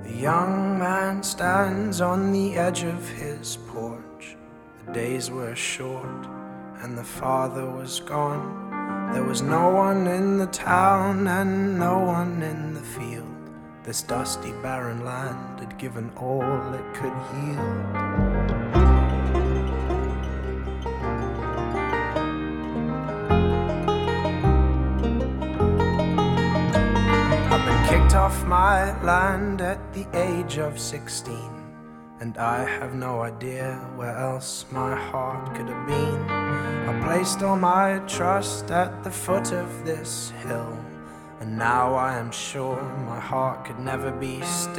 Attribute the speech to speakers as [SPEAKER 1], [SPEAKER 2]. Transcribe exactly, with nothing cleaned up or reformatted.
[SPEAKER 1] A young man stands on the edge of his porch. The days were short and the father was gone. There was no one in the town and no one in the field. This dusty barren land had given all it could yield. Kicked off my land at the age of sixteen, and I have no idea where else my heart could have been. I placed all my trust at the foot of this hill, and now I am sure my heart could never be still.